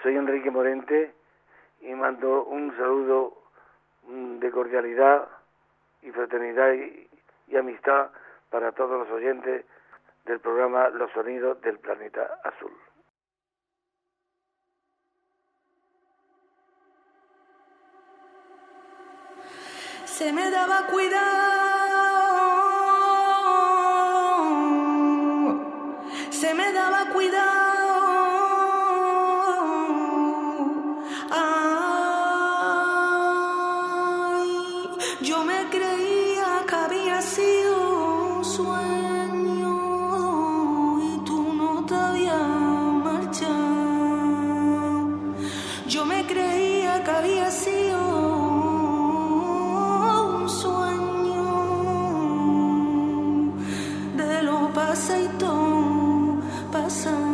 Soy Enrique Morente y mando un saludo de cordialidad y fraternidad y amistad para todos los oyentes del programa Los Sonidos del Planeta Azul. Se me daba cuidado, se me daba cuidado. Ay, yo me creía que había sido un sueño y tú no te habías marchado. Yo me creía que había sido un sueño de lo pasadito pasado.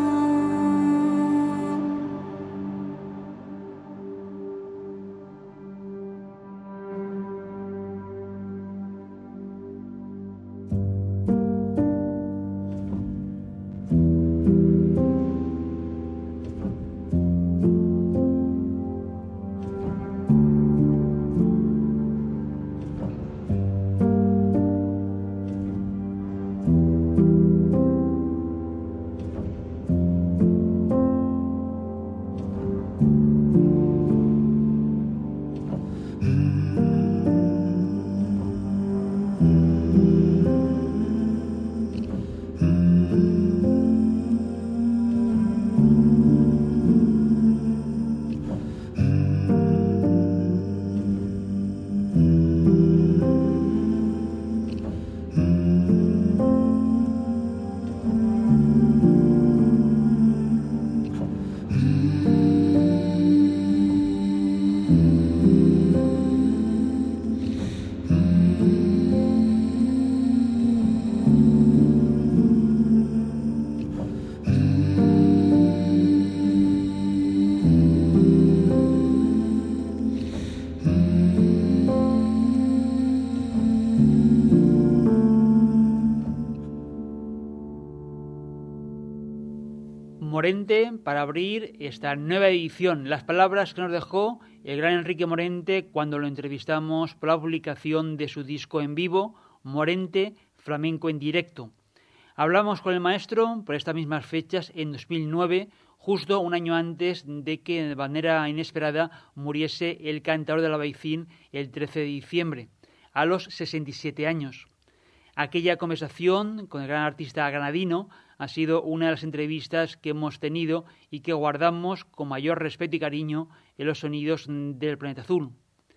Morente para abrir esta nueva edición. Las palabras que nos dejó el gran Enrique Morente cuando lo entrevistamos por la publicación de su disco en vivo, Morente, Flamenco en Directo. Hablamos con el maestro por estas mismas fechas en 2009, justo un año antes de que de manera inesperada muriese el cantador del Albaicín el 13 de diciembre, a los 67 años. Aquella conversación con el gran artista granadino ha sido una de las entrevistas que hemos tenido y que guardamos con mayor respeto y cariño en los sonidos del Planeta Azul.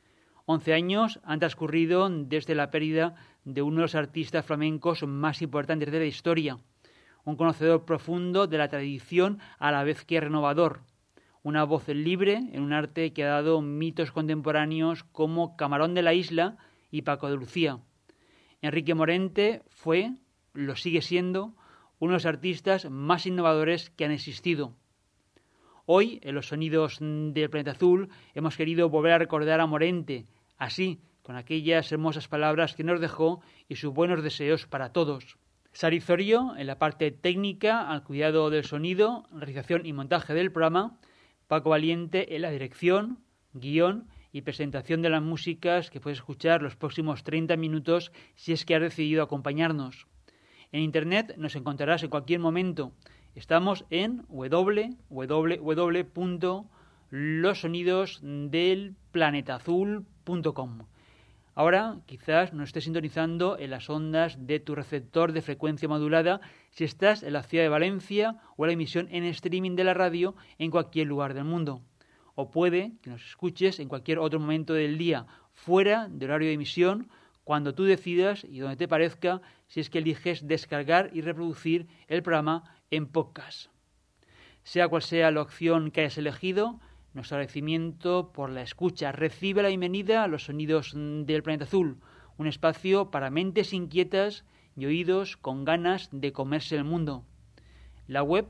11 años han transcurrido desde la pérdida de uno de los artistas flamencos más importantes de la historia, un conocedor profundo de la tradición a la vez que renovador, una voz libre en un arte que ha dado mitos contemporáneos como Camarón de la Isla y Paco de Lucía. Enrique Morente fue, lo sigue siendo, uno de los artistas más innovadores que han existido. Hoy, en los sonidos del Planeta Azul, hemos querido volver a recordar a Morente, así, con aquellas hermosas palabras que nos dejó y sus buenos deseos para todos. Sari Zorio, en la parte técnica, al cuidado del sonido, realización y montaje del programa, Paco Valiente en la dirección, guión y presentación de las músicas que puedes escuchar los próximos 30 minutos si es que has decidido acompañarnos. En Internet nos encontrarás en cualquier momento. Estamos en www.losonidosdelplanetazul.com. Ahora quizás nos estés sintonizando en las ondas de tu receptor de frecuencia modulada si estás en la ciudad de Valencia o en la emisión en streaming de la radio en cualquier lugar del mundo. O puede que nos escuches en cualquier otro momento del día, fuera del horario de emisión, cuando tú decidas y donde te parezca, si es que eliges descargar y reproducir el programa en podcast. Sea cual sea la opción que hayas elegido, nuestro agradecimiento por la escucha. Recibe la bienvenida a los sonidos del Planeta Azul, un espacio para mentes inquietas y oídos con ganas de comerse el mundo. La web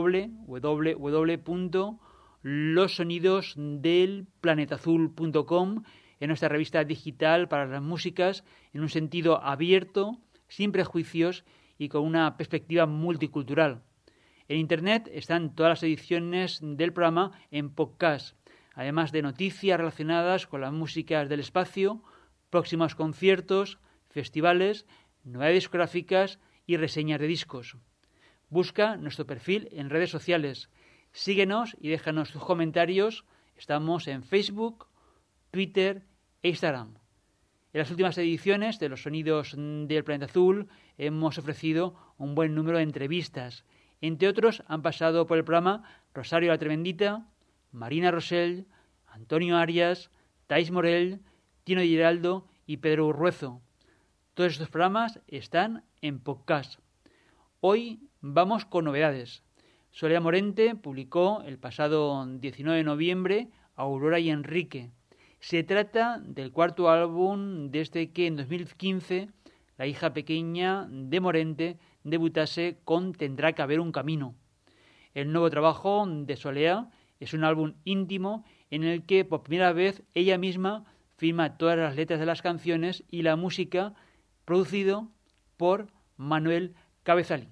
www.losonidosdelplanetazul.com es nuestra revista digital para las músicas en un sentido abierto, sin prejuicios y con una perspectiva multicultural. En Internet están todas las ediciones del programa en podcast, además de noticias relacionadas con las músicas del espacio, próximos conciertos, festivales, novedades discográficas y reseñas de discos. Busca nuestro perfil en redes sociales, síguenos y déjanos tus comentarios. Estamos en Facebook, Twitter e Instagram. En las últimas ediciones de Los Sonidos del Planeta Azul hemos ofrecido un buen número de entrevistas. Entre otros han pasado por el programa Rosario la Tremendita, Marina Rosell, Antonio Arias, Thais Morell, Tino Giraldo y Pedro Urruezo. Todos estos programas están en podcast. Hoy vamos con novedades. Soledad Morente publicó el pasado 19 de noviembre Aurora y Enrique. Se trata del cuarto álbum desde que en 2015 la hija pequeña de Morente debutase con Tendrá que haber un camino. El nuevo trabajo de Soledad es un álbum íntimo en el que por primera vez ella misma firma todas las letras de las canciones y la música, producido por Manuel Cabezalí.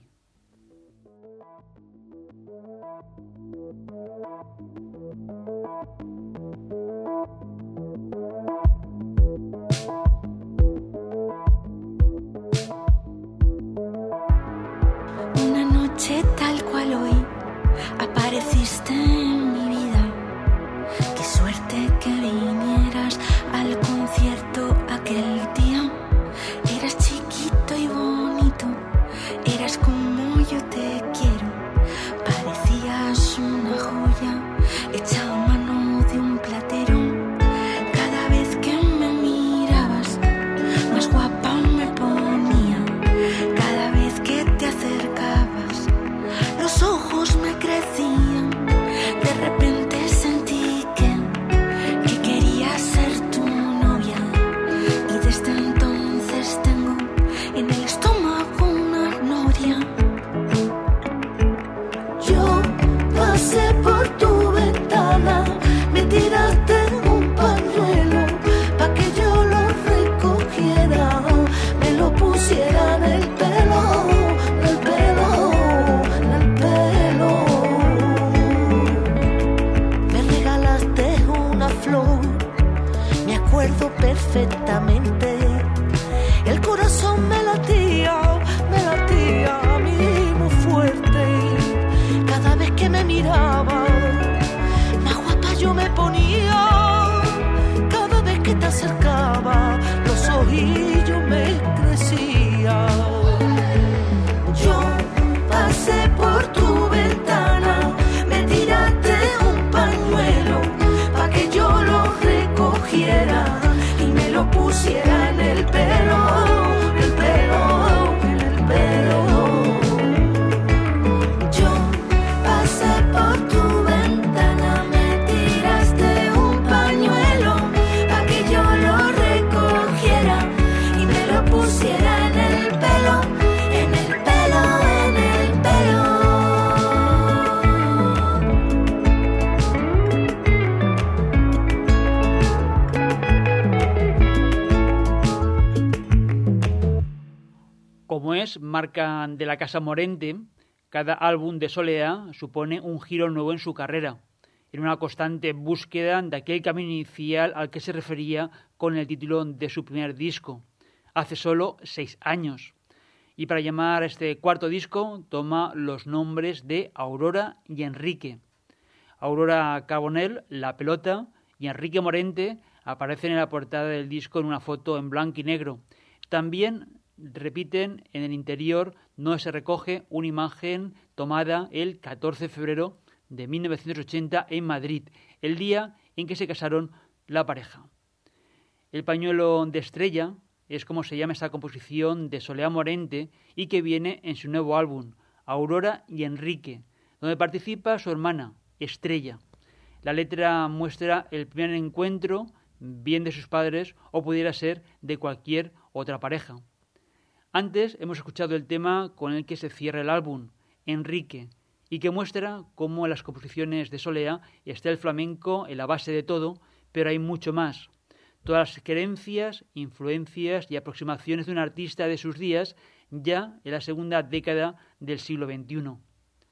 Una noche tal cual hoy apareciste en mi vida. Qué suerte que vinieras al concierto aquel día. Eras chiquito y bonito, eras como yo te quiero. Parecías una joya hecha a mano de un platero. Cada vez que me mirabas, más guapa me ponía. Cada vez que te acercabas, los ojos me crecían. De repente sentí que quería ser tu novia. Y desde entonces tengo en el estómago una noria. Yo pasé por tu ventana, me tiraste un pañuelo pa' que yo lo recogiera, me lo pusiera en el pelo, en el pelo, en el pelo. Me regalaste una flor, me acuerdo perfectamente. El corazón me latía a mí muy fuerte. Cada vez que me miraba, más guapa yo me ponía. Cada vez que te acercaba, los ojillos me crecían. Yo pasé por tu ventana, me tiraste un pañuelo pa' que yo lo recogiera y me lo pusiera en el pelo, en el pelo, en el pelo. Yo pasé por tu ventana, me tiraste un pañuelo pa' que yo lo recogiera y me lo pusiera en el pelo, en el pelo, en el pelo. Como es marca de la Casa Morente, cada álbum de Soledad supone un giro nuevo en su carrera, en una constante búsqueda de aquel camino inicial al que se refería con el título de su primer disco, hace solo 6 años. Y para llamar a este cuarto disco toma los nombres de Aurora y Enrique. Aurora Carbonell, La Pelota, y Enrique Morente aparecen en la portada del disco en una foto en blanco y negro. También repiten en el interior donde se recoge una imagen tomada el 14 de febrero de 1980 en Madrid, el día en que se casaron la pareja. El pañuelo de estrella es como se llama esta composición de Soledad Morente y que viene en su nuevo álbum, Aurora y Enrique, donde participa su hermana, Estrella. La letra muestra el primer encuentro, bien de sus padres o pudiera ser de cualquier otra pareja. Antes hemos escuchado el tema con el que se cierra el álbum, Enrique, y que muestra cómo en las composiciones de Soledad está el flamenco en la base de todo, pero hay mucho más. Todas las creencias, influencias y aproximaciones de un artista de sus días ya en la segunda década del siglo XXI.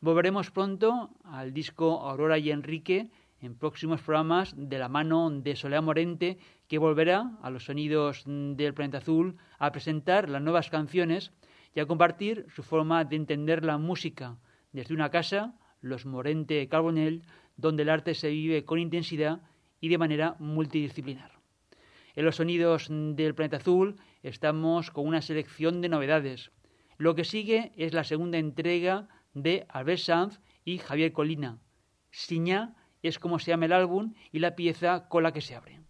Volveremos pronto al disco Aurora y Enrique en próximos programas de la mano de Soledad Morente, que volverá a los sonidos del Planeta Azul a presentar las nuevas canciones y a compartir su forma de entender la música desde una casa, Los Morente Carbonell, donde el arte se vive con intensidad y de manera multidisciplinar. En los sonidos del Planeta Azul estamos con una selección de novedades. Lo que sigue es la segunda entrega de Albert Sanz y Javier Colina. Signa es como se llama el álbum y la pieza con la que se abre.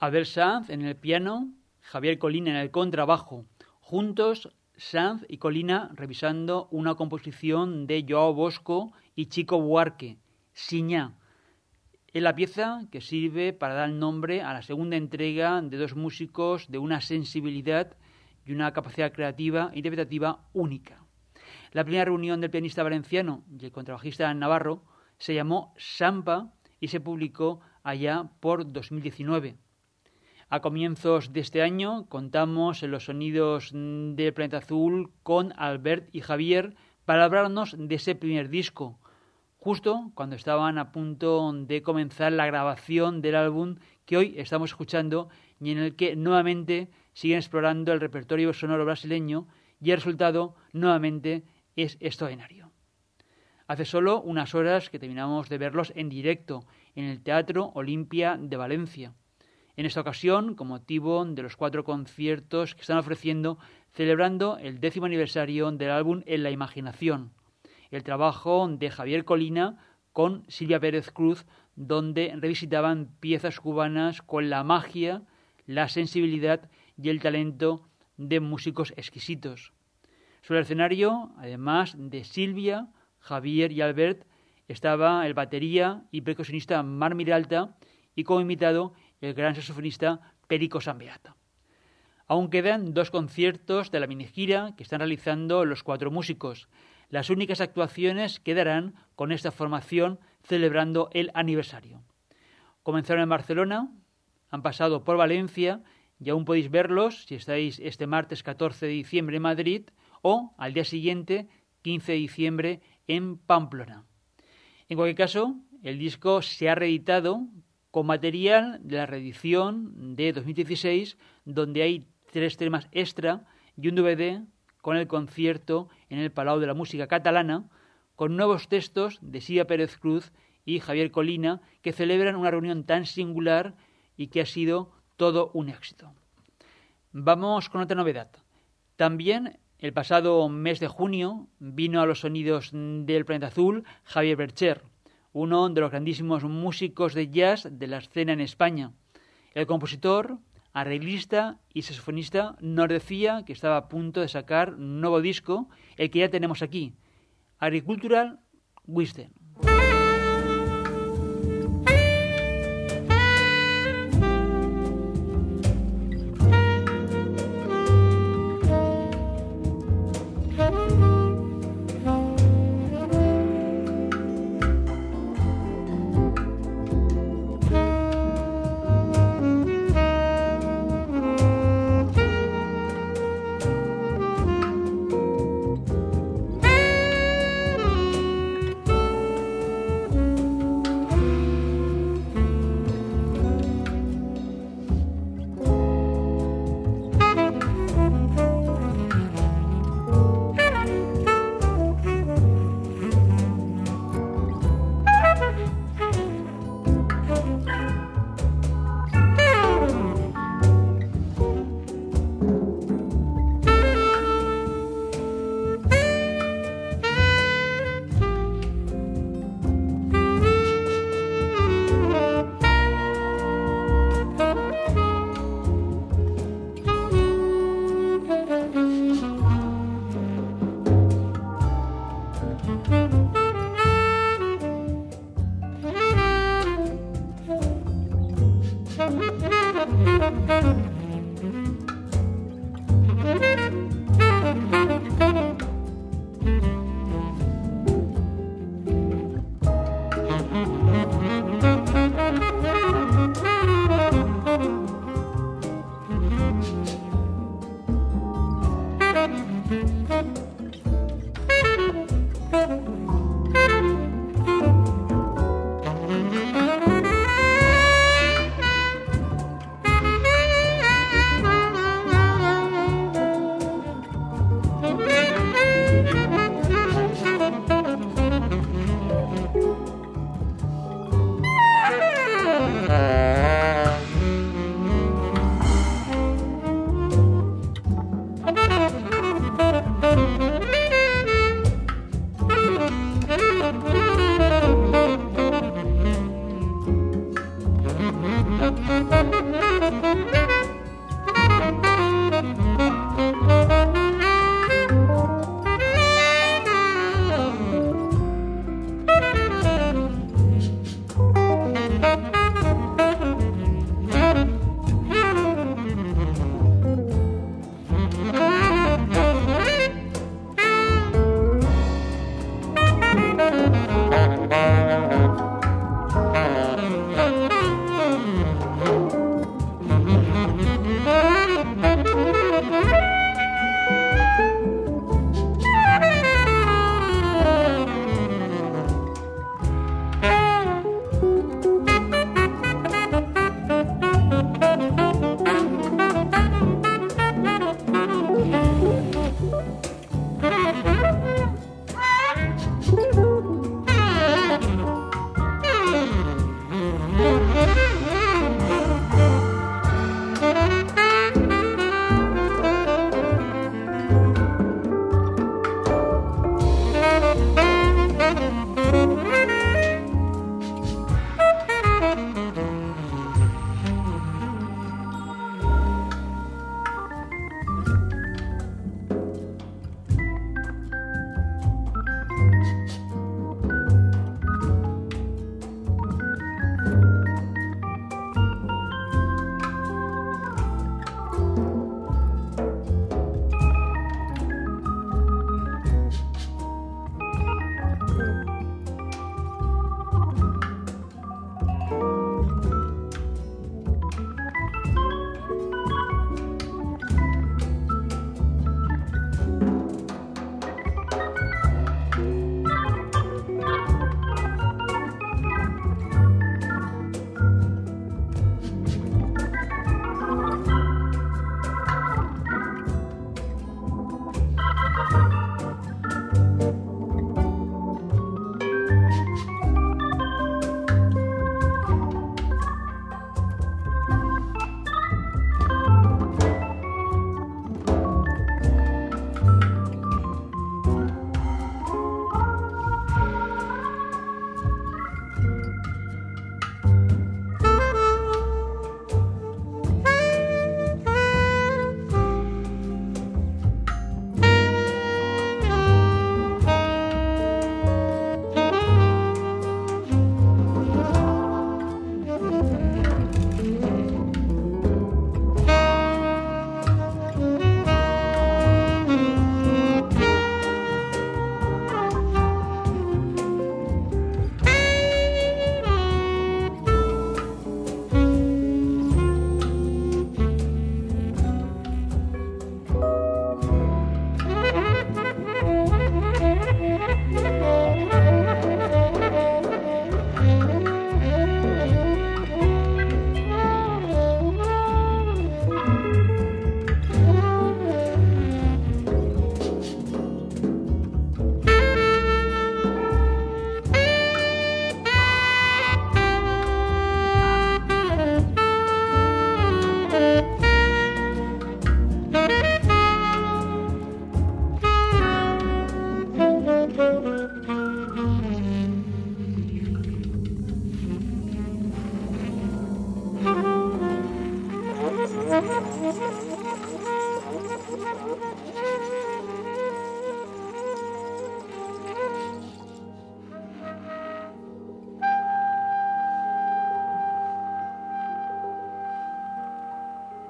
Abel Sanz en el piano, Javier Colina en el contrabajo. Juntos, Sanz y Colina revisando una composición de Joao Bosco y Chico Buarque, Siñá. Es la pieza que sirve para dar nombre a la segunda entrega de dos músicos de una sensibilidad y una capacidad creativa e interpretativa única. La primera reunión del pianista valenciano y el contrabajista navarro se llamó Sampa y se publicó allá por 2019. A comienzos de este año contamos en los sonidos del Planeta Azul con Albert y Javier para hablarnos de ese primer disco, justo cuando estaban a punto de comenzar la grabación del álbum que hoy estamos escuchando y en el que nuevamente siguen explorando el repertorio sonoro brasileño y el resultado nuevamente es extraordinario. Hace solo unas horas que terminamos de verlos en directo en el Teatro Olimpia de Valencia. En esta ocasión, con motivo de los 4 conciertos que están ofreciendo, celebrando el 10º aniversario del álbum En la Imaginación, el trabajo de Javier Colina con Silvia Pérez Cruz, donde revisitaban piezas cubanas con la magia, la sensibilidad y el talento de músicos exquisitos. Sobre el escenario, además de Silvia, Javier y Albert, estaba el batería y percusionista Mar Miralta y como invitado el gran saxofonista Perico Sambeata. Aún quedan 2 conciertos de la minigira que están realizando los 4 músicos, las únicas actuaciones que darán con esta formación celebrando el aniversario. Comenzaron en Barcelona, han pasado por Valencia y aún podéis verlos si estáis este martes 14 de diciembre en Madrid o al día siguiente, 15 de diciembre, en Pamplona. En cualquier caso, el disco se ha reeditado con material de la reedición de 2016, donde hay 3 temas extra y un DVD con el concierto en el Palau de la Música Catalana, con nuevos textos de Silvia Pérez Cruz y Javier Colina, que celebran una reunión tan singular y que ha sido todo un éxito. Vamos con otra novedad. También el pasado mes de junio vino a los sonidos del Planeta Azul Javier Bercher, uno de los grandísimos músicos de jazz de la escena en España. El compositor, arreglista y saxofonista nos decía que estaba a punto de sacar un nuevo disco, el que ya tenemos aquí, Agricultural Wisdom.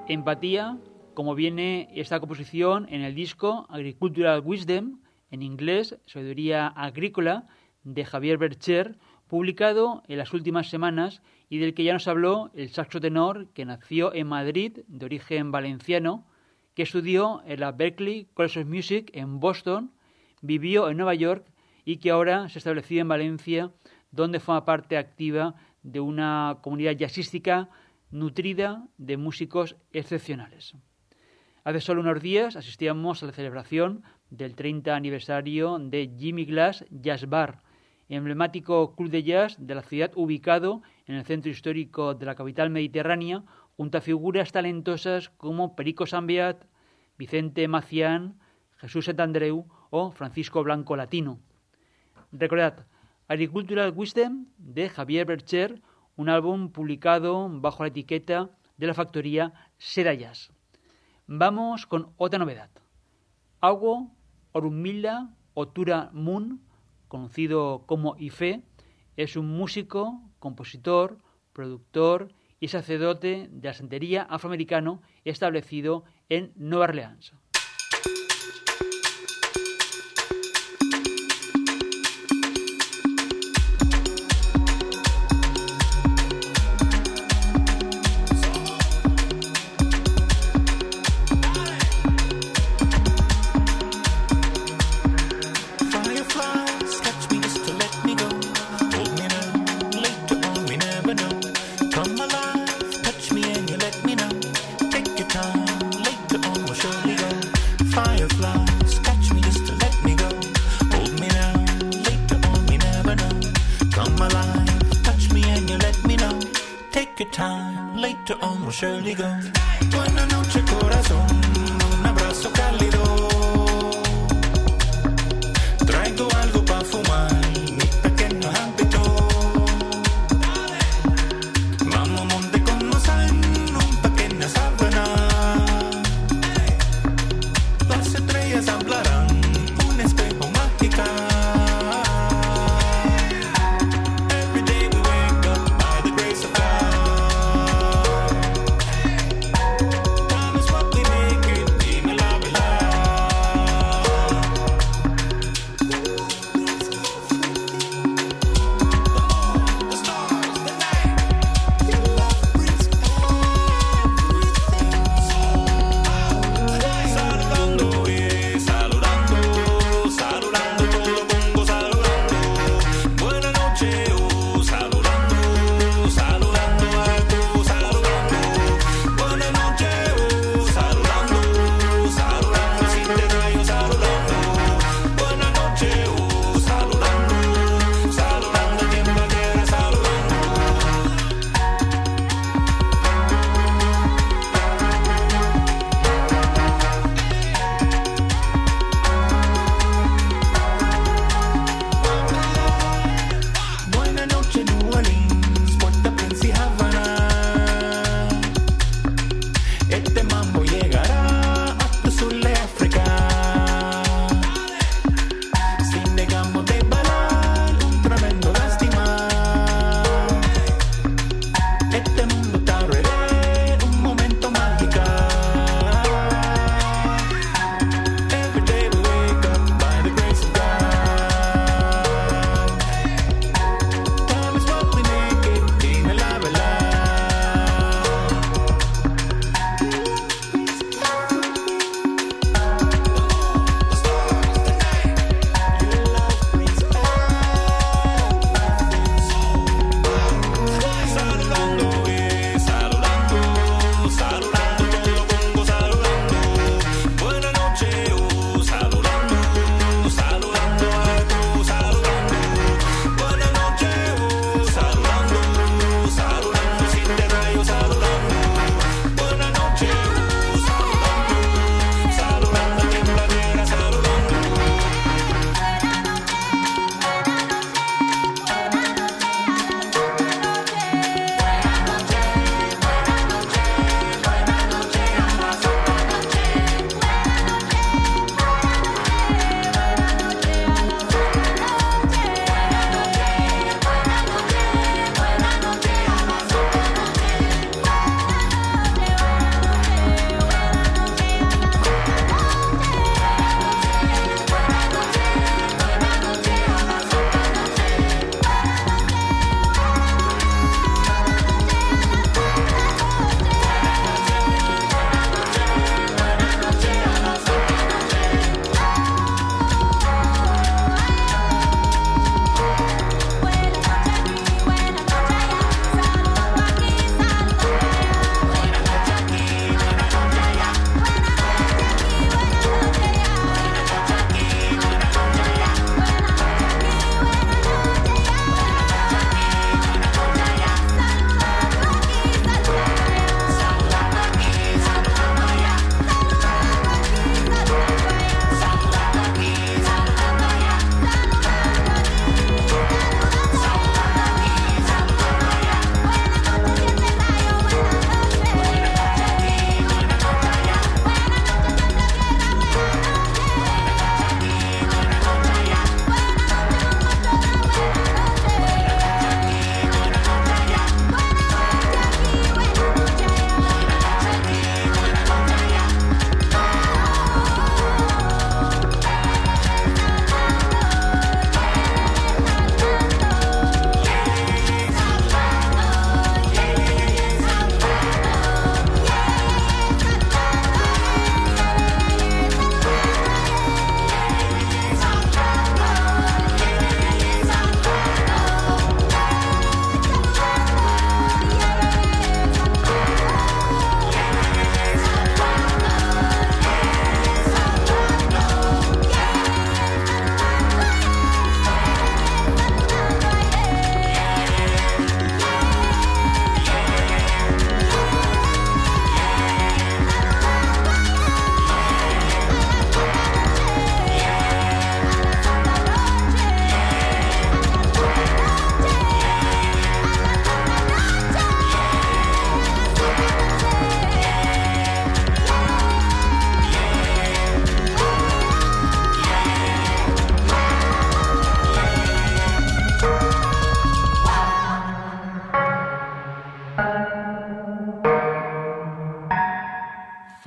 Empatía, como viene esta composición en el disco Agricultural Wisdom, en inglés Sabiduría Agrícola, de Javier Bercher, publicado en las últimas semanas y del que ya nos habló el saxo tenor que nació en Madrid, de origen valenciano, que estudió en la Berklee College of Music en Boston, vivió en Nueva York y que ahora se estableció en Valencia, donde forma parte activa de una comunidad jazzística nutrida de músicos excepcionales. Hace solo unos días asistíamos a la celebración del 30 aniversario de Jimmy Glass Jazz Bar, emblemático club de jazz de la ciudad ubicado en el centro histórico de la capital mediterránea, junto a figuras talentosas como Perico Sambeat, Vicente Macián, Jesús Santandreu o Francisco Blanco Latino. Recordad, Agricultural Wisdom de Javier Bercher, un álbum publicado bajo la etiqueta de la factoría Seda Jazz. Vamos con otra novedad. Awo Orunmila Otura Mun, conocido como Ife, es un músico, compositor, productor y sacerdote de la santería afroamericano establecido en Nueva Orleans. Surely go. Buenas noches, corazón, un abrazo cálido. Traigo algo para fumar, mi pequeño hábito. Vamos monte con mozal, un pequeño sábana. Las estrellas hablarán, un espejo mágica. Every day we wake up by the grace of God. Saludando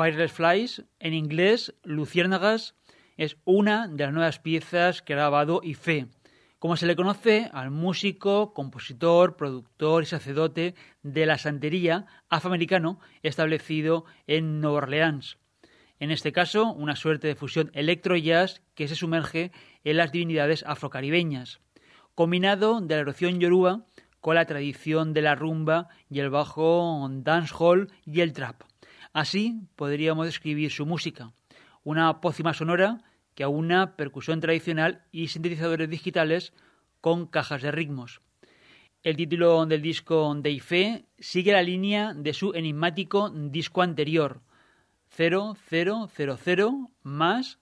Fireless Flies, en inglés Luciérnagas, es una de las nuevas piezas que ha grabado Ifé, como se le conoce al músico, compositor, productor y sacerdote de la santería afroamericano establecido en Nueva Orleans. En este caso, una suerte de fusión electro-jazz que se sumerge en las divinidades afrocaribeñas, combinado de la erupción yoruba con la tradición de la rumba y el bajo dancehall y el trap. Así podríamos describir su música, una pócima sonora que aúna percusión tradicional y sintetizadores digitales con cajas de ritmos. El título del disco de Ifé sigue la línea de su enigmático disco anterior, 0000 más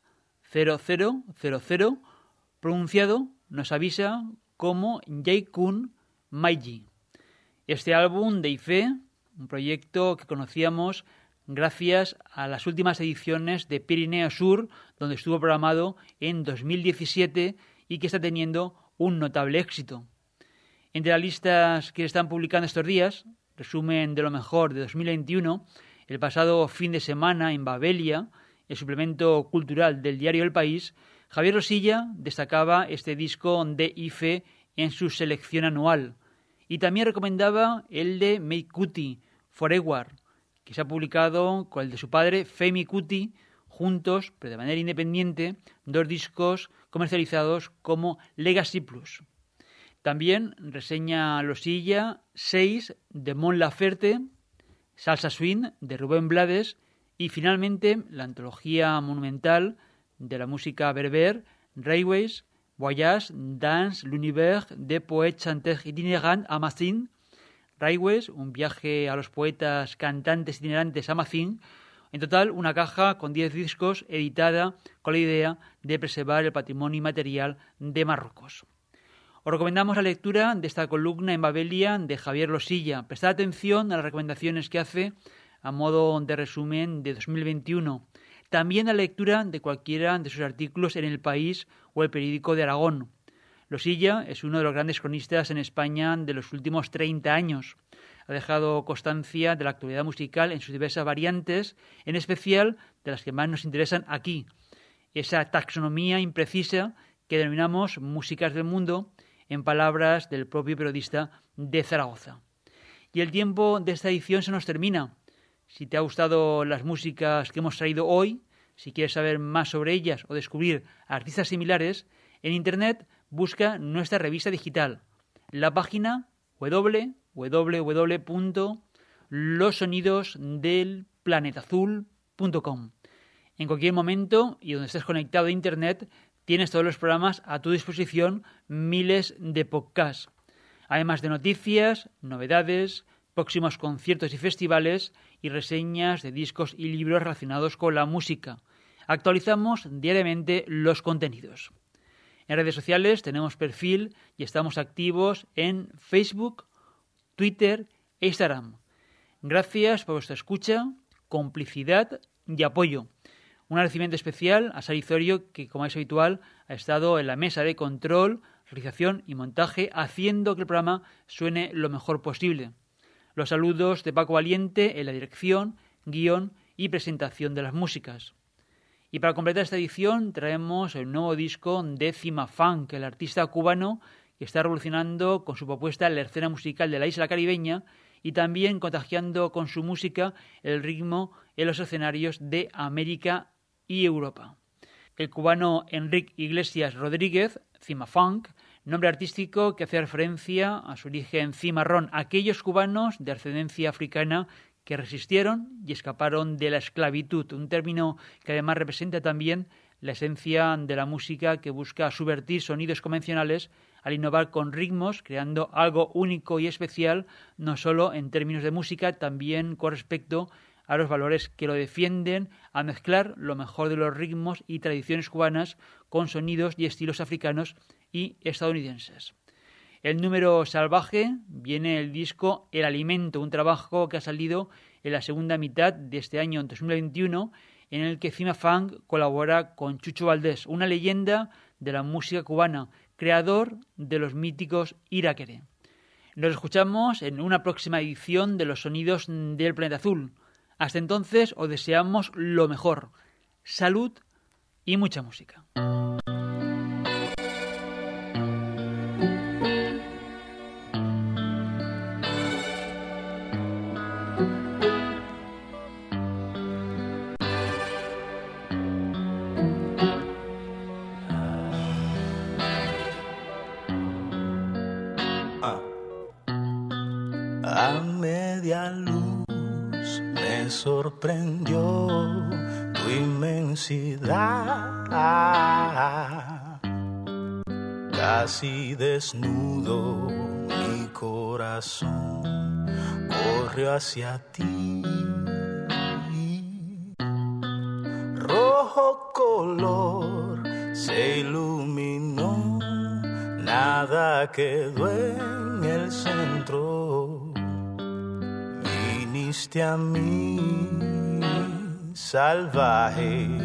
0000, pronunciado, nos avisa, como Jaikun Maiji. Este álbum de Ifé, un proyecto que conocíamos gracias a las últimas ediciones de Pirineo Sur, donde estuvo programado en 2017 y que está teniendo un notable éxito. Entre las listas que se están publicando estos días, resumen de lo mejor de 2021, el pasado fin de semana en Babelia, el suplemento cultural del diario El País, Javier Rosilla destacaba este disco de Ifé en su selección anual y también recomendaba el de Made Kuti, Forever, que se ha publicado con el de su padre, Femi Kuti, juntos, pero de manera independiente, dos discos comercializados como Legacy Plus. También reseña Losilla 6 de Mon Laferte, Salsa Swing de Rubén Blades y finalmente la antología monumental de la música berber, Railways, Voyage dans l'univers des poètes chanteurs itinérants à Mazin. Railways, un viaje a los poetas cantantes itinerantes a Mazin. En total, una caja con 10 discos editada con la idea de preservar el patrimonio inmaterial de Marruecos. Os recomendamos la lectura de esta columna en Babelia de Javier Losilla. Prestad atención a las recomendaciones que hace a modo de resumen de 2021. También a la lectura de cualquiera de sus artículos en El País o El Periódico de Aragón. Losilla es uno de los grandes cronistas en España de los últimos 30 años. Ha dejado constancia de la actualidad musical en sus diversas variantes, en especial de las que más nos interesan aquí. Esa taxonomía imprecisa que denominamos músicas del mundo, en palabras del propio periodista de Zaragoza. Y el tiempo de esta edición se nos termina. Si te ha gustado las músicas que hemos traído hoy, si quieres saber más sobre ellas o descubrir artistas similares, en Internet busca nuestra revista digital, la página www.losonidosdelplanetazul.com. En cualquier momento y donde estés conectado a Internet, tienes todos los programas a tu disposición, miles de podcasts, además de noticias, novedades, próximos conciertos y festivales y reseñas de discos y libros relacionados con la música. Actualizamos diariamente los contenidos. En redes sociales tenemos perfil y estamos activos en Facebook, Twitter e Instagram. Gracias por vuestra escucha, complicidad y apoyo. Un agradecimiento especial a Sari Zorio, que como es habitual ha estado en la mesa de control, realización y montaje, haciendo que el programa suene lo mejor posible. Los saludos de Paco Valiente en la dirección, guión y presentación de las músicas. Y para completar esta edición traemos el nuevo disco de Cima Funk, el artista cubano que está revolucionando con su propuesta la escena musical de la isla caribeña y también contagiando con su música el ritmo en los escenarios de América y Europa. El cubano Enrique Iglesias Rodríguez, Cima Funk, nombre artístico que hace referencia a su origen cimarrón, aquellos cubanos de ascendencia africana que resistieron y escaparon de la esclavitud, un término que además representa también la esencia de la música que busca subvertir sonidos convencionales al innovar con ritmos, creando algo único y especial, no solo en términos de música, también con respecto a los valores que lo defienden, a mezclar lo mejor de los ritmos y tradiciones cubanas con sonidos y estilos africanos y estadounidenses. El número salvaje viene el disco El Alimento, un trabajo que ha salido en la segunda mitad de este año 2021, en el que Cima Funk colabora con Chucho Valdés, una leyenda de la música cubana, creador de los míticos Iraquere. Nos escuchamos en una próxima edición de Los Sonidos del Planeta Azul. Hasta entonces os deseamos lo mejor, salud y mucha música. A media luz me sorprendió tu inmensidad, casi desnudo mi corazón corrió hacia ti, rojo color se iluminó, nada quedó en el centro. Viniste a mí, salvaje,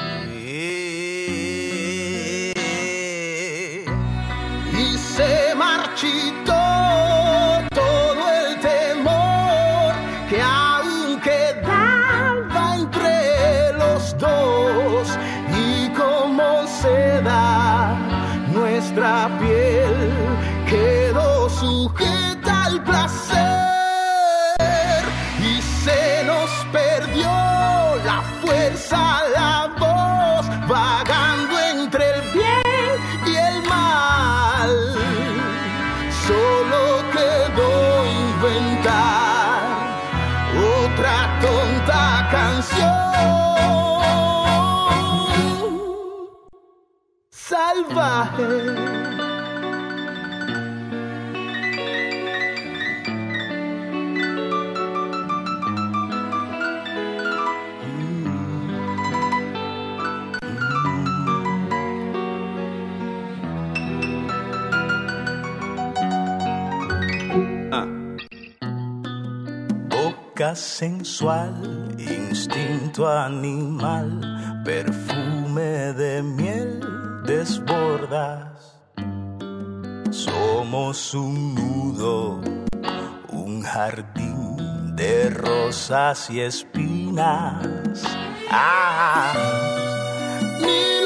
y se marchitó todo el temor que aún quedaba entre los dos, y como seda nuestra piel quedó sujeta al placer. Perdió la fuerza, la voz, vagando entre el bien y el mal. Solo quedó inventar otra tonta canción salvaje. Sensual, instinto animal, perfume de miel desbordas. Somos un nudo, un jardín de rosas y espinas.